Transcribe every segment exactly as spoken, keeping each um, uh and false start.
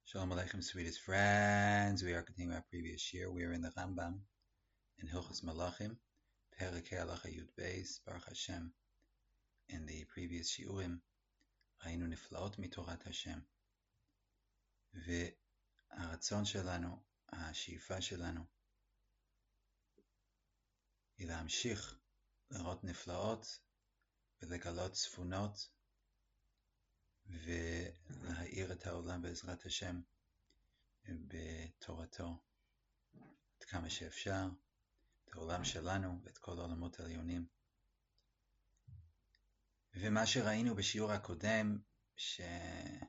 Shalom Aleichem, sweetest friends. We are continuing our previous year. We are in the Rambam in Hilchos Malachim, Perek Halacha Yud Beis, Baruch Hashem. In the previous shiurim, Hayinu Niflaot Mitorat Hashem. והרצון שלנו, השאיפה שלנו, היא להמשיך לראות נפלאות ולגלות צפונות ולהאיר את העולם בעזרת השם בתורתו עד כמה שאפשר, את העולם שלנו ואת כל העולמות העליונים. ומה שראינו בשיעור הקודם, שיש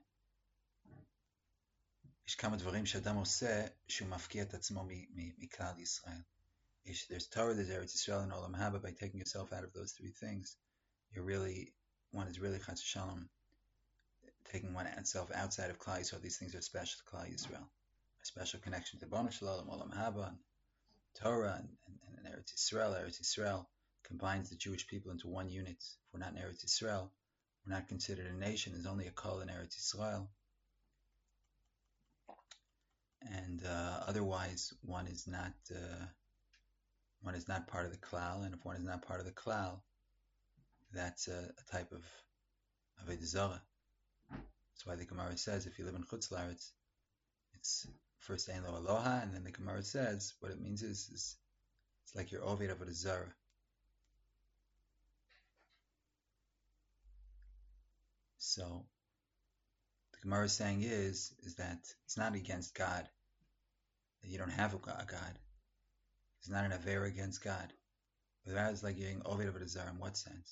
כמה דברים שאדם עושה שהוא מפקיע את עצמו מכלל ישראל. There's Torah, there's Eretz Yisrael, and Olam Haba. By taking yourself out of those three things, you're really, one is really Chas Shalom, taking oneself outside of Klal Yisrael. These things are special to Klal Yisrael. A special connection to Banu Shalom, Olam Haba, and Torah, and, and, and Eretz Yisrael. Eretz Yisrael combines the Jewish people into one unit. If we're not in Eretz Yisrael, we're not considered a nation. There's only a kol in Eretz Yisrael. And uh, otherwise, one is not uh, one is not part of the klal, and if one is not part of the klal, that's a, a type of avodah zarah. That's why the Gemara says if you live in Chutz Laretz, it's first ein lo aloha, and then the Gemara says what it means is, is it's like you're oved avodah zarah. So the Gemara is saying is is that it's not against God, that you don't have a God. It's not an avera against God. But that is like getting oved avodah zarah. In what sense?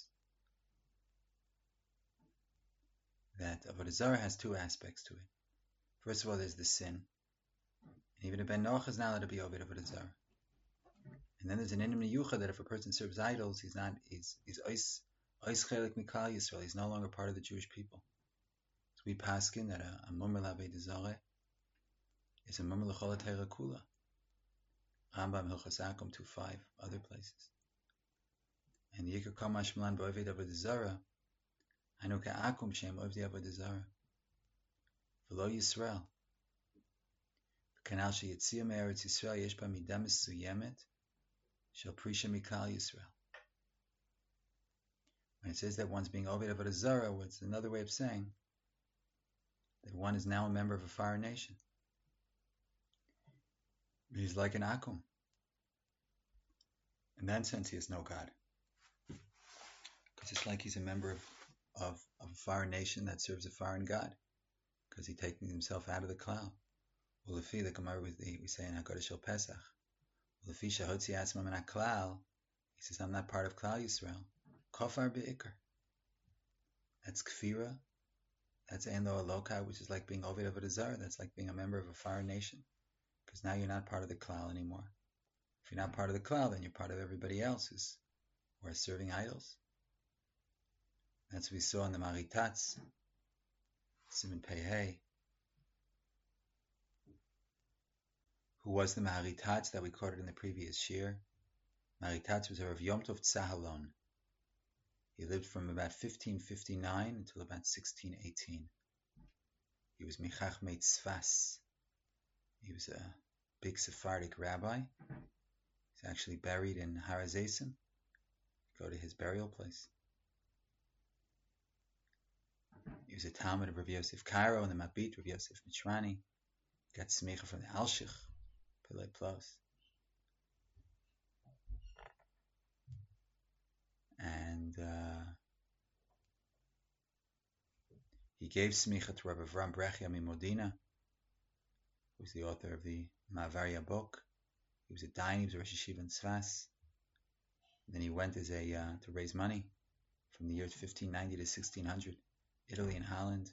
That avodah zarah has two aspects to it. First of all, there's the sin. And even a ben Noach is not allowed to be oved avodah zarah. And then there's an inim niyucha that if a person serves idols, he's not he's he's ois ois chelik mikal Yisrael. He's no longer part of the Jewish people. So we paskin that a, a mummer l'avodah zarah is a mummer l'chol ha'teira kula. Rambam Hilchos Akum two five, other places. And Yikar Kamash Malan B'Oved Avodah Zarah, Hanu Ka'akum Shem Ovdi Avodah Zarah, V'lo Yisrael. V'kanal she'yitzia me'eretz Yisrael yesh ba midah mesuyemet shel prisha mikal Yisrael. When it says that one's being Oved Avodah Zarah, it's another way of saying that one is now a member of a foreign nation. He's like an akum. In that sense, he has no God. Because it's like he's a member of, of, of a foreign nation that serves a foreign God. Because he's taking himself out of the cloud. Well, if he, the Gemara, we say in HaKadosh Shel Pesach, well, if he shahotzi asma min HaKlal, he says, I'm not part of Klal Yisrael. Kofar be'ikr. That's kfira. That's ein lo alokai, which is like being oved avodah zarah. That's like being a member of a foreign nation. Because now you're not part of the klal anymore. If you're not part of the klal, then you're part of everybody else who's, who are serving idols. That's what we saw in the Maritatz, Simon Pei. Who was the Maritatz that we quoted in the previous year? Maritatz was a Rav Yom Tov Tzahalon. He lived from about fifteen fifty-nine until about sixteen eighteen. He was Michachmei Tzfas. He was a big Sephardic rabbi. He's actually buried in Har HaZeisim. Go to his burial place. He was a Talmud of Rav Yosef Karo and the Mabit, Rav Yosef Mitrani. Got smicha from the Alshich, Pillei Plos. And uh, he gave smicha to Rabbi Avram Brechia Mimodina, who was the author of the Ma'avaria book. He was a Dayan, he was a Rosh Yeshiva in Tzfas. Then he went as a uh, to raise money from the years fifteen ninety to sixteen hundred, Italy and Holland.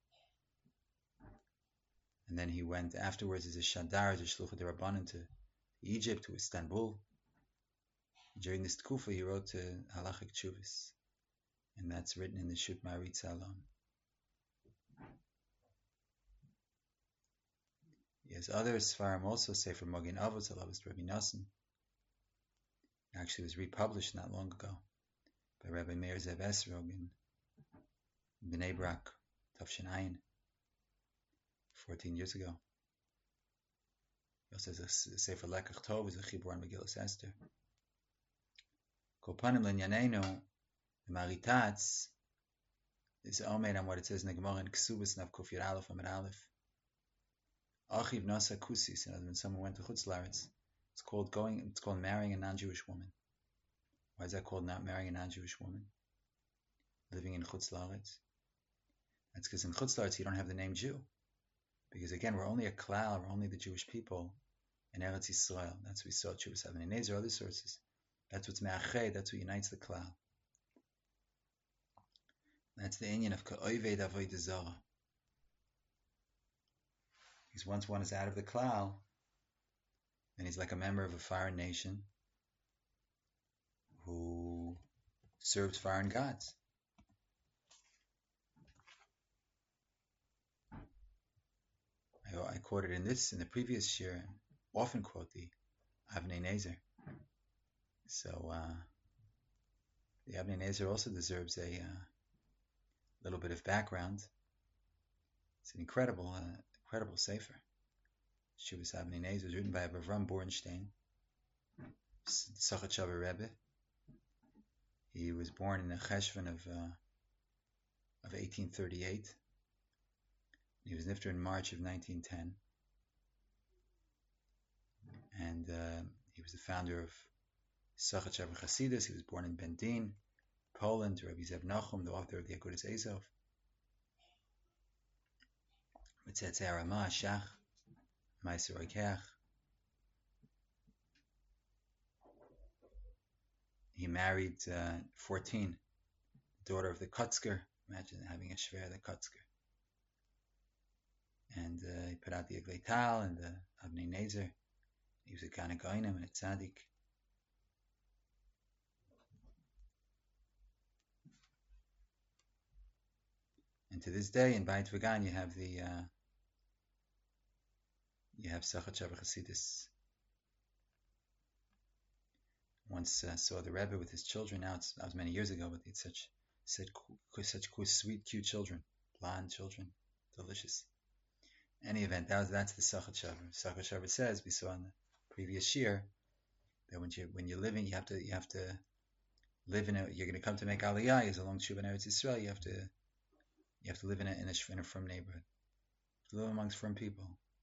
And then he went afterwards as a Shadar, as a Shluchah D'Rabbanan to Egypt, to Istanbul. During this Tkufa, he wrote to Halachic Tshuvas, and that's written in the Shut Maritza alone. Yes, other Sfarim also say from Mogen Avos, Alavos Rabbi Nosson. Actually, was republished not long ago by Rabbi Meir Zev Esrog in Bnei Brak, Tafshin Ayin, fourteen years ago. He also has a Sefer Lekach Tov, is a Chibur on Megillas Esther. Kopanim L'Nyanenu, the Maritatz is omer on what it says in the Gemara in Ksubas Nav Kuf Yud Aleph Amid Aleph. Achiv Nasa Kusis, in other words, when someone went to Chutz Laretz, it's called going. It's called marrying a non-Jewish woman. Why is that called not marrying a non-Jewish woman? Living in Chutz Laretz. That's because in Chutz Laretz you don't have the name Jew, because again we're only a klal, we're only the Jewish people in Eretz Yisrael. That's what we saw. Chuvas Avnei Nezer, other sources. That's what's me'ached. That's what unites the klal. That's the inyan of Ka'oived Avodah Zarah. Because once one is out of the klal, then he's like a member of a foreign nation who serves foreign gods. I, I quoted in this, in the previous year, often quote the Avnei Nezer. So, uh, the Avnei Nezer also deserves a uh, little bit of background. It's an incredible, uh, incredible sefer. Chuvas Avnei Nezer was written by Avram Borenstein, Sachatshava Rebbe. He was born in the Cheshvan of uh, of eighteen thirty-eight. He was nifter in March of nineteen ten, and uh, he was the founder of Sachatshava Chasidus. He was born in Bendin, Poland, to Rabbi Zev Nachum, the author of the Agudas Ezov. Mitzetz Arama, Shach, Meiser Oikeach. He married uh, fourteen, daughter of the Kotzker. Imagine having a shver, the Kotzker. And uh, he put out the Eglei Tal and the Avnei Nezer. He was a Kana Goinim and a Tzaddik. And to this day, in Beit Vegan, you have the uh, you have Sachatshava Chasidus. Once uh, saw the Rebbe with his children. Now it's, that was many years ago, but he had such such such cool, sweet, cute children, blonde children, delicious. Any event, that was, that's the Sachatshava. Sachatshava says, we saw in the previous year, that when you when you're living, you have to you have to live in a. You're going to come to make Aliyah. As along Shuv and Eretz Yisrael, you have to you have to live in a in a, in a frum neighborhood, to live amongst frum people.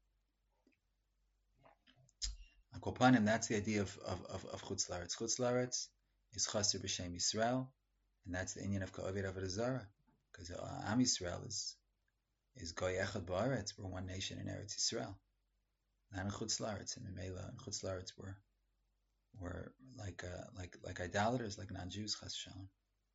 Akopanim, that's the idea of of of, of Chutz Laretz. Chutz Laretz is Chaser b'Shem Yisrael, and that's the inyan of Ka'ovid Avodah Zarah, because uh, Am Yisrael is is Goy Echad Ba'aretz. We're one nation in Eretz Yisrael, not in Chutz Laretz. And Mimela and Chutz Laretz were were like uh, like like idolaters, like non-Jews. Chas Shalom.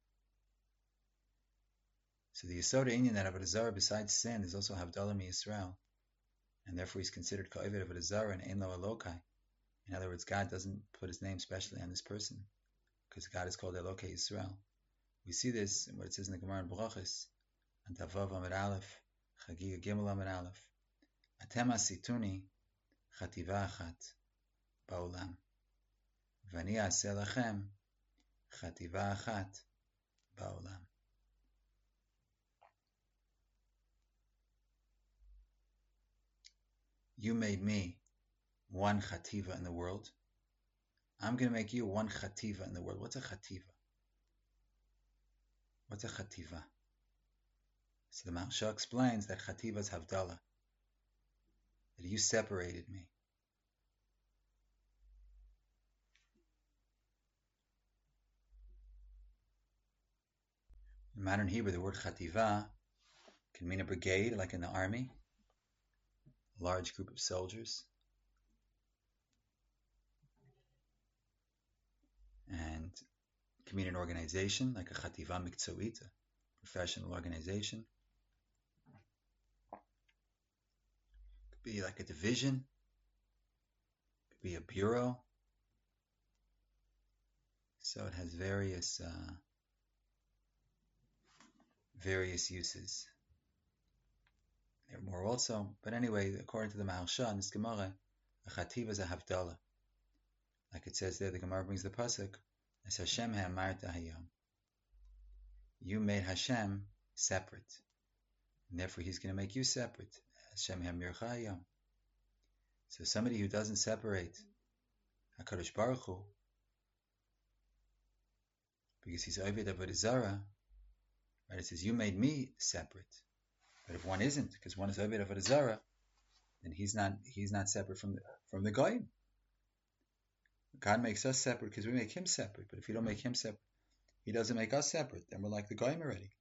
So the Yisod inyan that Avodah Zarah, besides sin, is also Havdalah Mi Yisrael, and therefore he's considered Ka'ovid Avodah Zarah and Ein Lo Elokai. In other words, God doesn't put his name specially on this person, because God is called Elokei Yisrael. We see this in what it says in the Gemara in Brachos, and Tavav Amid Aleph, Chagiga Gimel Amid Aleph. Atem asituni chativa achat ba'olam, v'ani aseh lachem chativa achat ba'olam. You made me one chativa in the world. I'm going to make you one chativa in the world. What's a chativa? What's a chativa? So the Maharsha explains that chativa is havdalah, that you separated me. In modern Hebrew, the word chativa can mean a brigade, like in the army, a large group of soldiers. And it can mean an organization, like a chativa miktsavit, a professional organization. It could be like a division. It could be a bureau. So it has various uh, various uses. There are more also, but anyway, according to the Maharsha in this Gemara, a chativa is a havdalah. Like it says there, the Gemara brings the pasuk, as Hashem ha'amarta hayom. You made Hashem separate, and therefore He's going to make you separate. Hashem Hamircha Hayom. So somebody who doesn't separate HaKadosh Baruch Hu because he's Oved Avodah Zarah, right? It says, you made me separate. But if one isn't, because one is Oved Avodah Zarah, then he's not he's not separate from the from the Goyim. God makes us separate because we make him separate. But if you don't make him separate, he doesn't make us separate. Then we're like the Goyim already.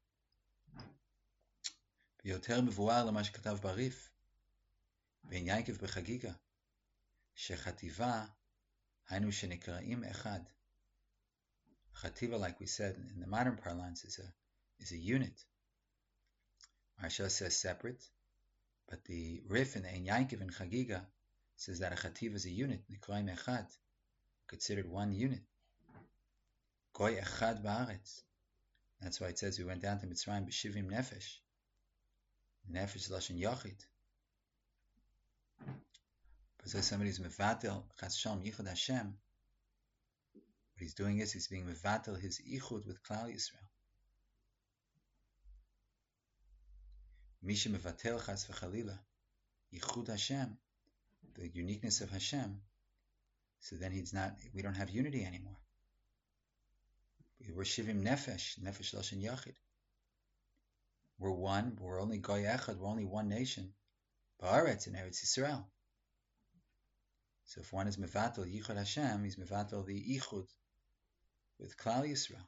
ביותר מבואר למה שכתב בריף, בין יעקב בחגיגה, שחטיבה היינו שנקראים אחד. Chativa, like we said in the modern parlance, is a is a unit. Maharsha says separate, but the Rif in the Ein Yankov and Chagiga says that a Chativa is a unit, Nikraim Echad, considered one unit. Goy Echad Ba'aretz. That's why it says we went down to Mitzrayim b'shivim nefesh. Nefesh Lashon Yachid. But so somebody who's mevatel Chas Shalom Yichud Hashem, what he's doing is he's being mevatel his ichud with Klal Yisrael. Misha mevatel Chas v'chalila Yichud Hashem, the uniqueness of Hashem. So then he's not. We don't have unity anymore. We're shivim nefesh, nefesh lashon yachid. We're one. But we're only goy echad. We're only one nation. Ba'aretz in Eretz Yisrael. So if one is mevatel yichud Hashem, he's mevatel the ichud with Klal Yisrael.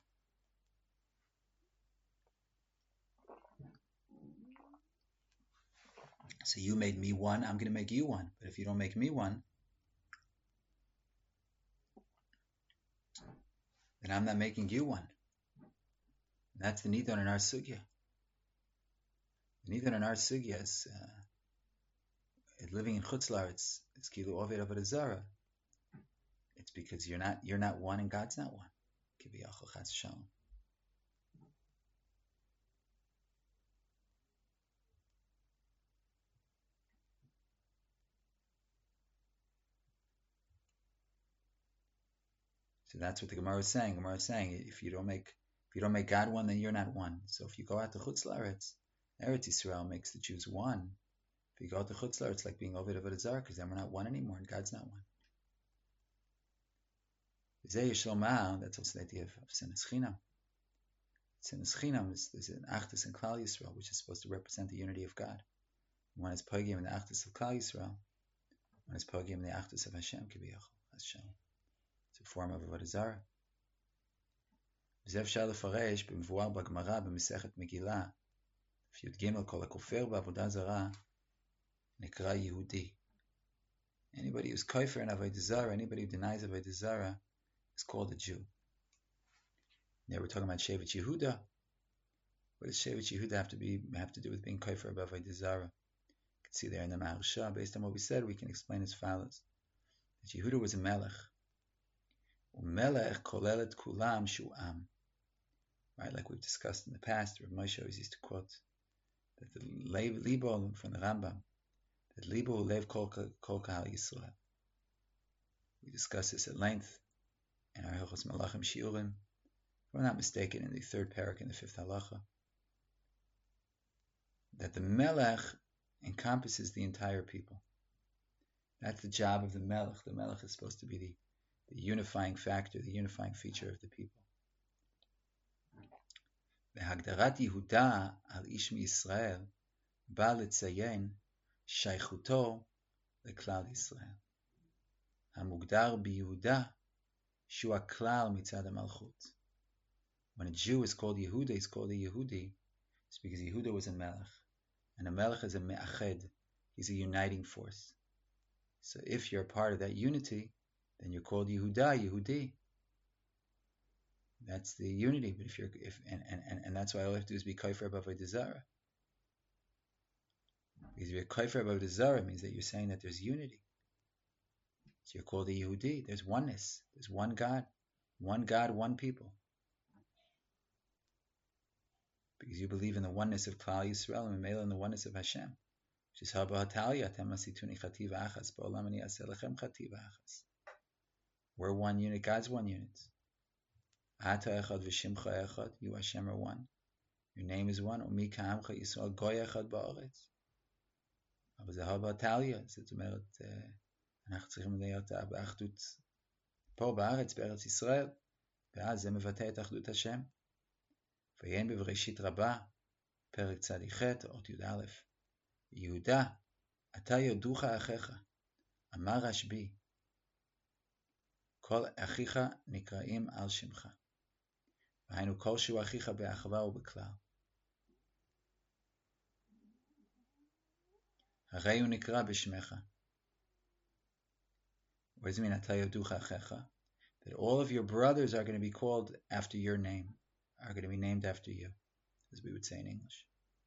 So you made me one, I'm going to make you one. But if you don't make me one, then I'm not making you one. And that's the nidon in our sugya. The nidon in our sugya is uh, living in Chutz La'aretz. It's kilu oved avodah zarah. It's because you're not you're not one and God's not one. Kiviyachol chas shalom. So that's what the Gemara is saying. The Gemara is saying if you don't make if you don't make God one, then you're not one. So if you go out to Chutz La'aretz, Eretz Yisrael makes the Jews one. If you go out to Chutz La'aretz, it's like being Oved Avodah Zarah, because then we're not one anymore, and God's not one. That's also the idea of Sinas Chinam. Sinas Chinam is there's an Achdus in Klal Yisrael, which is supposed to represent the unity of God. One is Pogim in the Achdus of Klal Yisrael. One is Pogim in the Achdus of Hashem. Hashem. It's a form of Avodah Zarah. Zev Shal Faresh b'mvuar b'Gemara b'Mesechet Megillah. If Yud Gimel kol hakofer b'Avodah Zarah nekra Yehudi. Anybody who's kofer in Avodah Zarah, anybody who denies Avodah Zarah, is called a Jew. Now we're talking about Shevet Yehuda. What does Shevet Yehuda have to be have to do with being kofer b'Avodah Zarah? You can see there in the Maharsha, based on what we said, we can explain as follows: that Yehuda was a melech. Umelech kolelet kulam shu'am. Right, like we've discussed in the past, Rav Moshe always used to quote that the libo from the Rambam, that libo lev kol kahal Yisrael. We discussed this at length in our Hilchos Malachim Shiurim. If I'm not mistaken, in the third parak in the fifth halacha, that the melech encompasses the entire people. That's the job of the melech. The melech is supposed to be the the unifying factor, the unifying feature of the people. V'hagdarat Yehuda al ish miYisrael ba letzayen shaychuto leklal Yisrael. Hamugdar biYehuda shu haklal mitzad hamalchut. When a Jew is called Yehuda, he's called a Yehudi. It's because Yehuda was a melech, and a melech is a me'ached. He's a uniting force. So if you're a part of that unity, then you're called Yehuda, Yehudi. That's the unity. But if you're, if and, and, and that's why all you have to do is be kofer b'Avodah Zarah. Because if you're kofer b'Avodah Zarah, means that you're saying that there's unity. So you're called a Yehudi. There's oneness. There's one God, one God, one people. Because you believe in the oneness of Klal Yisrael and Memela in the oneness of Hashem, which is Haba Hatalia Atem Asituni Chativa Achas Ba'olam Ani Aseh Lechem Chativa Achas. We're one unit. God's one unit. Ata echad v'shimcha echad. You Hashem are one. Your name is one. Umi ka'amcha Yisrael goy echad ba'aretz. אבל זה הבטליה, זאת אומרת, אנחנו צריכים להיות באחדות פה בארץ, בארץ ישראל, ואז זה מבטא את אחדות השם. ויין בבראשית רבה, פרק צדיק ח' אות י"א, יהודה, אתה יודוך אחיך, אמר רשב"י, כל אחיך נקראים על שמך. והיינו כל שהוא אחיך באחווה ובכלל. הרי הוא נקרא בשמך. What does it mean, אתה יודוך אחיך? That all of your brothers are going to be called after your name, are going to be named after you, as we would say in English.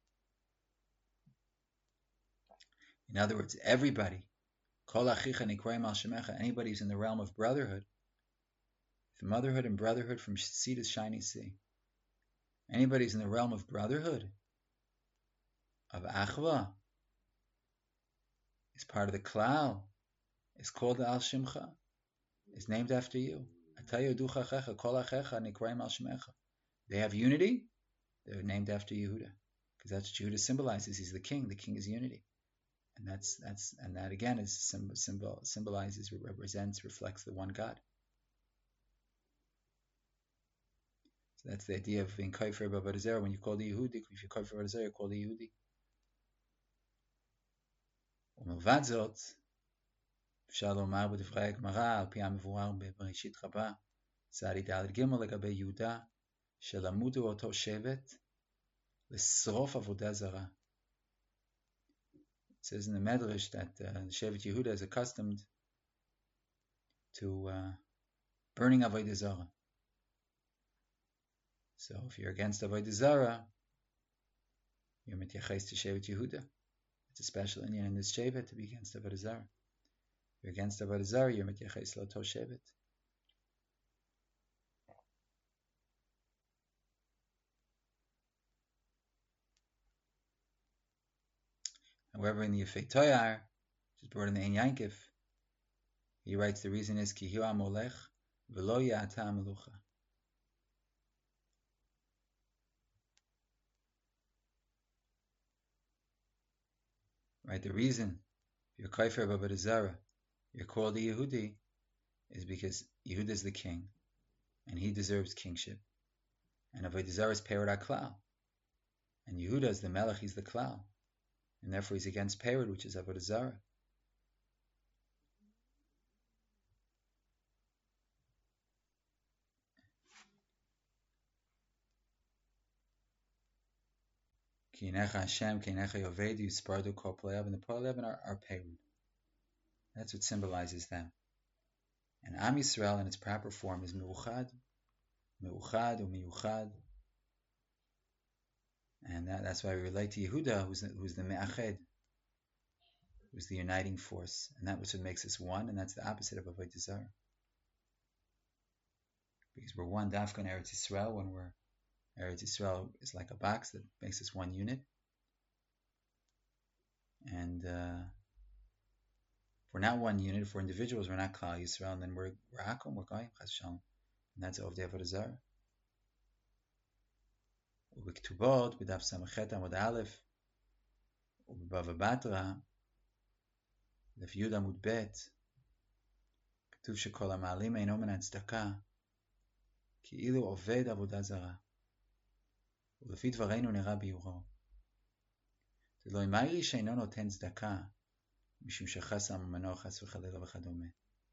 In other words, everybody, kol achicha nikraim al shemecha, anybody who's in the realm of brotherhood, motherhood and brotherhood from sea to shining sea, anybody who's in the realm of brotherhood, of achva, is part of the klal, is called al shemcha, is named after you. Atayoducha achecha, kol achecha nikraim al shemecha. They have unity, they're named after Yehuda, because that's what Yehuda symbolizes. He's the king. The king is unity. And that's that's and that again is symbol, symbol symbolizes, represents, reflects the one God. So that's the idea of being kaifer b'avodah zarah. When you call the Yehudi, if you kaifer b'avodah zarah, you call the Yehudi. ומלבד זאת, אפשר לומר בדברי הגמרא, על פי המבואר בבראשית רבה, צדי ד' ג' לגבי יהודה, שלמדו אותו שבט, לשרוף עבודה זרה. It says in the Medrash that uh, Shevet Yehuda is accustomed to uh, burning Avodah Zarah. So if you're against Avodah Zarah, you're mityaches to Shevet Yehuda. It's a special Indian in this Shevet to be against Avodah Zarah. If you're against Avodah Zarah, you're mityaches l'oto Shevet. However, in the Yefei Toyar, which is brought in the Ein Yankiv, he writes the reason is ki hu amolech v'lo ya'ata melucha. Right, the reason you're kaifer b'avodah zarah, you're called a Yehudi, is because Yehuda is the king, and he deserves kingship. And avodah zarah is perod haklal, and Yehuda is the melech, he's the klal, and therefore he's against perod, which is avodah zarah. Ki necha Hashem, ki necha Yoved, Yispardu kol Pelev, and the Pelev are, are perod. That's what symbolizes them. And Am Yisrael in its proper form is Meuchad, Meuchad or Meuchad. And that, that's why we relate to Yehuda, who's the, who's the Me'ached, who's the uniting force. And that was what makes us one, and that's the opposite of Avodah Zarah. Because we're one dafka in Eretz Yisrael, when we're Eretz Yisrael is like a box that makes us one unit. And uh, if we're not one unit, if we're individuals, we're not Klal Yisrael, and then we're we're Akom, we're Goyim, Chas Shalom. And that's of the Avodah Zarah. ובכתובות, בדף ס"ח עמוד א', ובבבא בתרא, דף י' עמוד ב', כתוב שכל המעלים אינו מן הצדקה, כאילו עובד עבודה זרה. ולפי דברינו נראה ביורו. זה לא אמרי שאינו נותן צדקה, משום שחסר ממנו חס וחלילה וכדומה.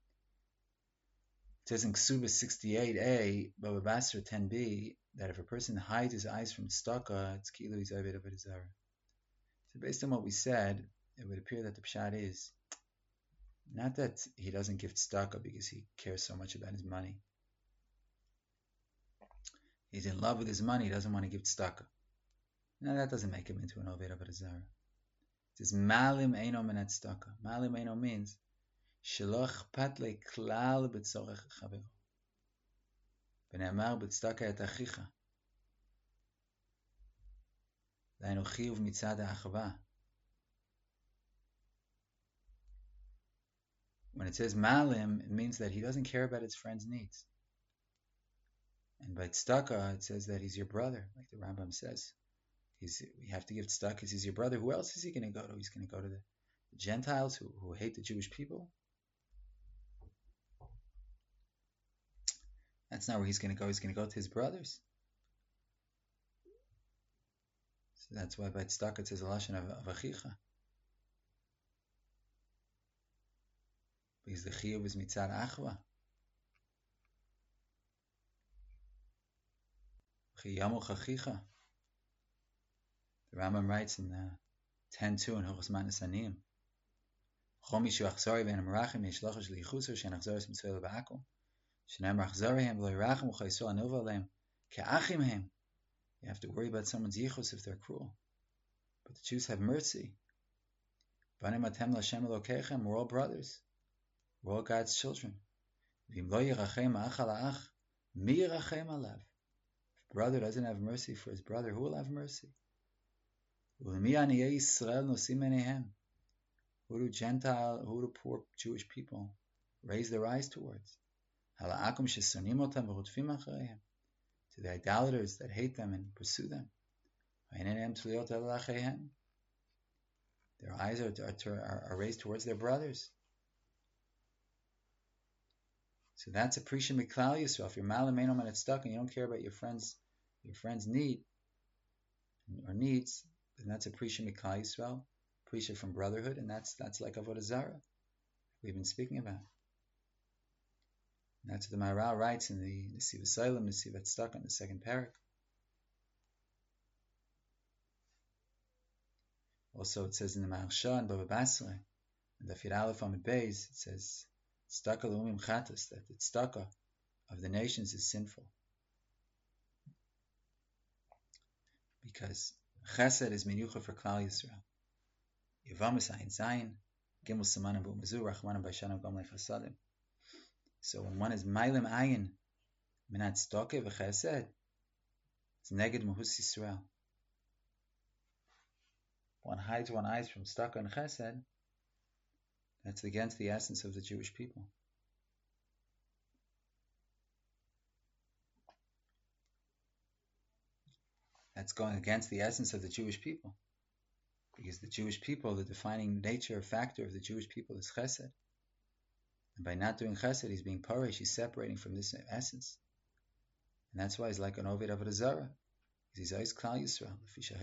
It says in Ksubah sixty-eight a, Baba Basra ten b, that if a person hides his eyes from tzedakah, it's kilu he's oved avodah zarah. So based on what we said, it would appear that the pshat is not that he doesn't give tzedakah because he cares so much about his money. He's in love with his money, he doesn't want to give tzedakah. Now that doesn't make him into an oved avodah zarah. It says malim eino min tzedakah. Malim eino means שלא אכפת לי כלל בצורך חברו. ונאמר בצדקה את אחיך. דהיינו חיוב מצד האחווה. When it says malim, it means that he doesn't care about his friend's needs. And by tzedakah, it says that he's your brother, like the Rambam says. He's, we have to give tzedakah because he's your brother. Who else is he going to go to? He's going to go to the Gentiles who, who hate the Jewish people. That's not where he's going to go. He's going to go to his brothers. So that's why by tzedakah it says a lashon of, of achicha. Because the chiyuv is mitzad achva. Chiyamuch achicha. The Rambam writes in uh, ten two in Hilchos Matnas Aniyim. Chom yishu achzori v'en amarachim yishlochash liyichusar she'en achzoris mitzvah le'ba'akum. She'en amarachzorihem v'lo yirachim u'chayisol anova aleim ke'achim hem. You have to worry about someone's yichus if they're cruel. But the Jews have mercy. Banim atem l'Hashem Elokeichem, we're all brothers. We're all God's children. V'im lo yirachem ach ala'ach, mi yirachem alav. If a brother doesn't have mercy for his brother, who will have mercy? U'lemi aniyei Yisrael nosim eneihem. Who do Gentile, who do poor Jewish people raise their eyes towards? Hala'akum shesonim otam v'rudfim achareihem. To the idolaters that hate them and pursue them. Their eyes are, are, are raised towards their brothers. So that's a prisha miklal Yisrael. If you're malamenom and it's stuck and you don't care about your friends, your friends' need or needs, then that's a prisha miklal Yisrael, prisha from brotherhood, and that's that's like avodah zarah we've been speaking about. And that's what the Maharal writes in the Nesiv Salem, Nesiv Tzedakah, in the second parak. Also, it says in the Maharsha and Baba Basra, and the Fir Aleph Amid Beis, it says, Tzedakah l'umim chatas, that the tzedakah of the nations is sinful. Because chesed is minyucha for Klal Yisrael. Yevamis ayin zayin, gimel samanim b'umazu, rachmanim b'shanim gom lechasadim. So when one is mailim ayin, minat tzedakah v'chesed, it's neged mahus Yisrael. One hides one eyes from tzedakah and chesed, that's against the essence of the Jewish people. That's going against the essence of the Jewish people. Because the Jewish people, the defining nature or factor of the Jewish people is chesed. And by not doing chesed, he's being parish, he's separating from this essence. And that's why he's like an Ovid Avodah Zarah. He's always Klal Yisrael.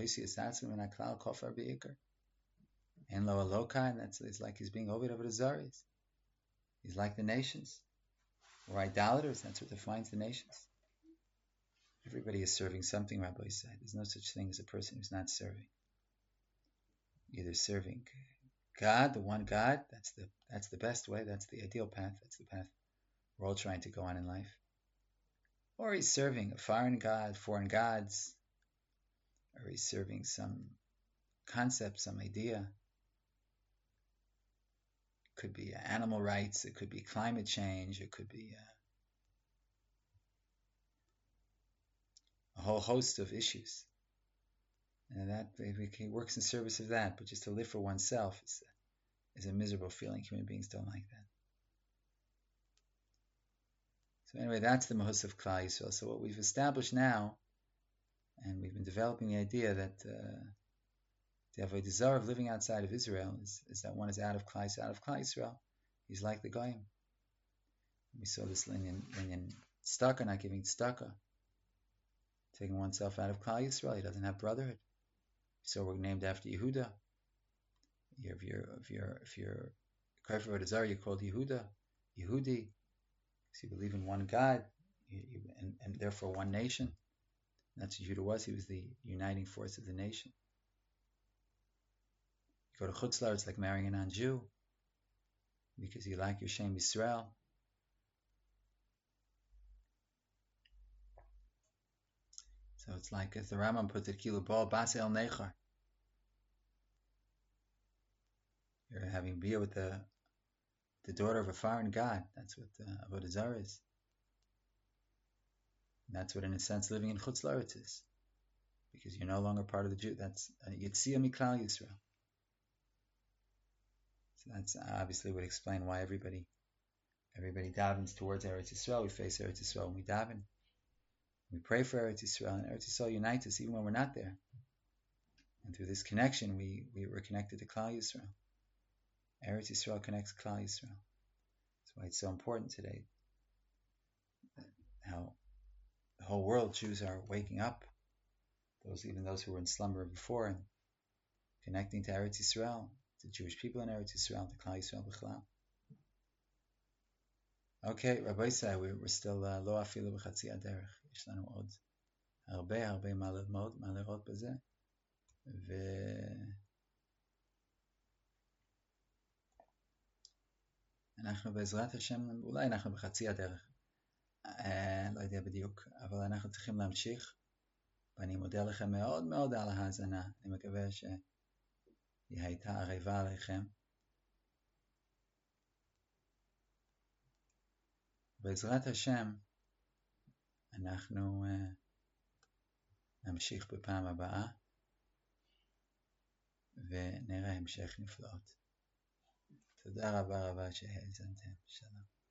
And lo alokai, and that's it's like he's being Ovid Avodah Zarah. He's like the nations. Or idolaters, that's what defines the nations. Everybody is serving something, Rabbi said. There's no such thing as a person who's not serving. Either serving God, the one God, that's the that's the best way, that's the ideal path, that's the path we're all trying to go on in life. Or he's serving a foreign God, foreign gods, or he's serving some concept, some idea. It could be animal rights, it could be climate change, it could be a, a whole host of issues. And that he works in service of that, but just to live for oneself is a, is a miserable feeling. Human beings don't like that. So anyway, that's the mahus of Klal Yisrael. So what we've established now, and we've been developing the idea that uh, the avodah zarah of living outside of Israel is, is that one is out of Klal Yisrael. Out of Klal Yisrael, he's like the goyim. We saw this in in tzedakah, not giving tzedakah, taking oneself out of Klal Yisrael. He doesn't have brotherhood. So we're named after Yehuda. If you're if you're if you're Kafir Avodah Zarah, you're called Yehuda, Yehudi. So you believe in one God, you, you, and, and therefore one nation. And that's what Yehuda was. He was the uniting force of the nation. You go to Chutz La'aretz, it's like marrying a non-Jew, because you like your Shem Yisrael. So it's like, as the Rambam puts it, Kilu Baal Bas El Nechar. You're having beer with the the daughter of a foreign god. That's what uh, Avodah Zarah is. And that's what, in a sense, living in Chutz La'aretz is. Because you're no longer part of the Jew. That's Yitzia Miklal Yisrael. So that's obviously would explain why everybody everybody davens towards Eretz Yisrael. We face Eretz Yisrael when we daven. We pray for Eretz Yisrael, and Eretz Yisrael unites us even when we're not there. And through this connection, we, we were connected to Klal Yisrael. Eretz Yisrael connects Klal Yisrael. That's why it's so important today. How the whole world, Jews are waking up. Those, even those who were in slumber before, and connecting to Eretz Yisrael, to Jewish people in Eretz Yisrael, to Klal Yisrael b'chlal. Okay, Rabbi Say, we're still lo afilu b'chatzi haderech. יש לנו עוד הרבה הרבה מה ללמוד, מה לראות בזה. ו... אנחנו בעזרת השם, אולי אנחנו בחצי הדרך. אה, לא יודע בדיוק, אבל אנחנו צריכים להמשיך. ואני מודה לכם מאוד מאוד על ההאזנה. אני מקווה שהיא הייתה ערבה עליכם. בעזרת השם, אנחנו uh, נמשיך בפעם הבאה, ונראה המשך נפלאות. תודה רבה רבה שהאזנתם. שלום.